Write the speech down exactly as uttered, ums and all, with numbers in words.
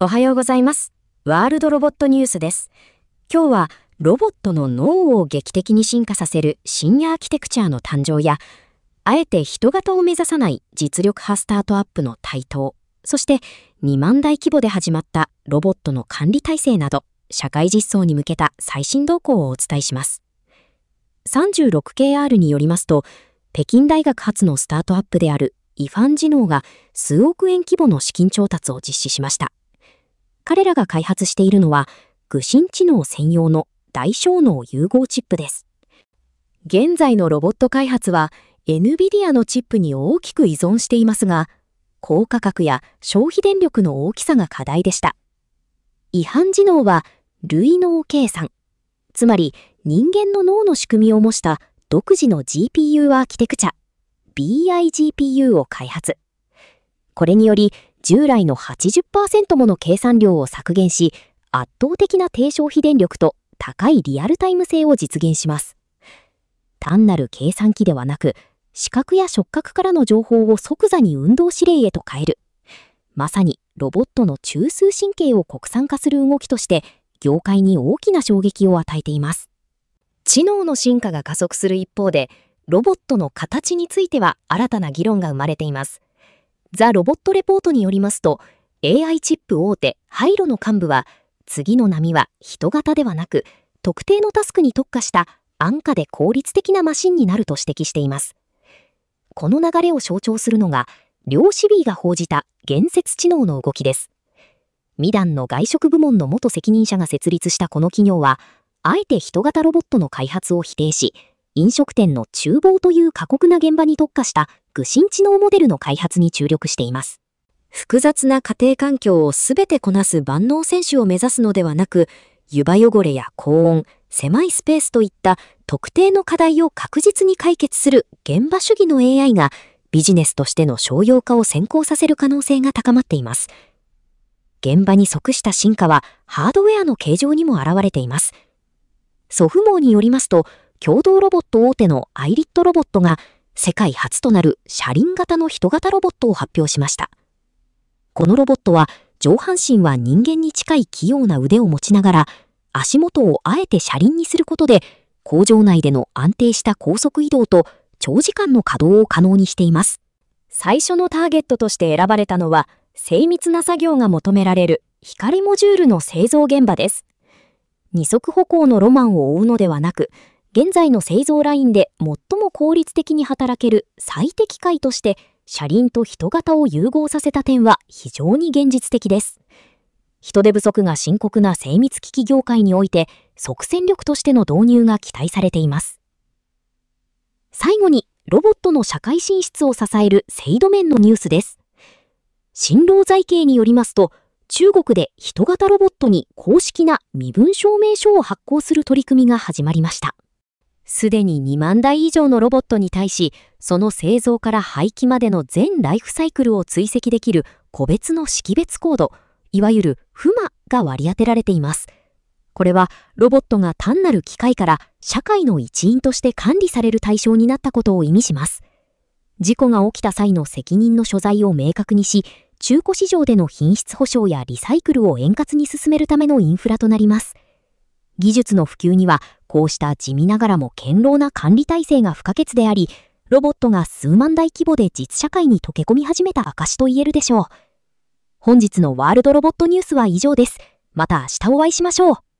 おはようございます。ワールドロボットニュースです。今日はロボットの脳を劇的に進化させる新アーキテクチャの誕生や、あえて人型を目指さない実力派スタートアップの台頭、そしてにまんだい規模で始まったロボットの管理体制など、社会実装に向けた最新動向をお伝えします。さんじゅうろくケーアール によりますと、北京大学発のスタートアップであるイファンジノーが数億円規模の資金調達を実施しました。彼らが開発しているのは、具心知能専用の大小脳融合チップです。現在のロボット開発は、エヌビディア のチップに大きく依存していますが、高価格や消費電力の大きさが課題でした。イファンジノーは、類脳計算、つまり人間の脳の仕組みを模した独自の ジーピーユー アーキテクチャ、ビーアイジーピーユー を開発。これにより、従来の はちじゅっパーセント もの計算量を削減し、圧倒的な低消費電力と高いリアルタイム性を実現します。単なる計算機ではなく、視覚や触覚からの情報を即座に運動指令へと変える。まさにロボットの中枢神経を国産化する動きとして、業界に大きな衝撃を与えています。知能の進化が加速する一方で、ロボットの形については新たな議論が生まれています。ザ・ロボットレポートによりますと、エーアイ チップ大手ハイロの幹部は、次の波は人型ではなく、特定のタスクに特化した安価で効率的なマシンになると指摘しています。この流れを象徴するのが、量子ビーが報じた言説知能の動きです。ミダンの外食部門の元責任者が設立したこの企業は、あえて人型ロボットの開発を否定し、飲食店の厨房という過酷な現場に特化した具心知能モデルの開発に注力しています。複雑な家庭環境をすべてこなす万能選手を目指すのではなく、湯葉汚れや高温、狭いスペースといった特定の課題を確実に解決する現場主義の エーアイ がビジネスとしての商用化を先行させる可能性が高まっています。現場に即した進化はハードウェアの形状にも現れています。ソフモーによりますと、共同ロボット大手のアイリットロボットが世界初となる車輪型の人型ロボットを発表しました。このロボットは上半身は人間に近い器用な腕を持ちながら、足元をあえて車輪にすることで工場内での安定した高速移動と長時間の稼働を可能にしています。最初のターゲットとして選ばれたのは、精密な作業が求められる光モジュールの製造現場です。二足歩行のロマンを追うのではなく、現在の製造ラインで最も効率的に働ける最適解として車輪と人型を融合させた点は非常に現実的です。人手不足が深刻な精密機器業界において即戦力としての導入が期待されています。最後にロボットの社会進出を支える制度面のニュースです。新労財系によりますと、中国で人型ロボットに公式な身分証明書を発行する取り組みが始まりました。すでににまんだい以上のロボットに対し、その製造から廃棄までの全ライフサイクルを追跡できる個別の識別コード、いわゆるフマが割り当てられています。これはロボットが単なる機械から社会の一員として管理される対象になったことを意味します。事故が起きた際の責任の所在を明確にし、中古市場での品質保証やリサイクルを円滑に進めるためのインフラとなります。技術の普及には、こうした地味ながらも堅牢な管理体制が不可欠であり、ロボットが数万台規模で実社会に溶け込み始めた証と言えるでしょう。本日のワールドロボットニュースは以上です。また明日お会いしましょう。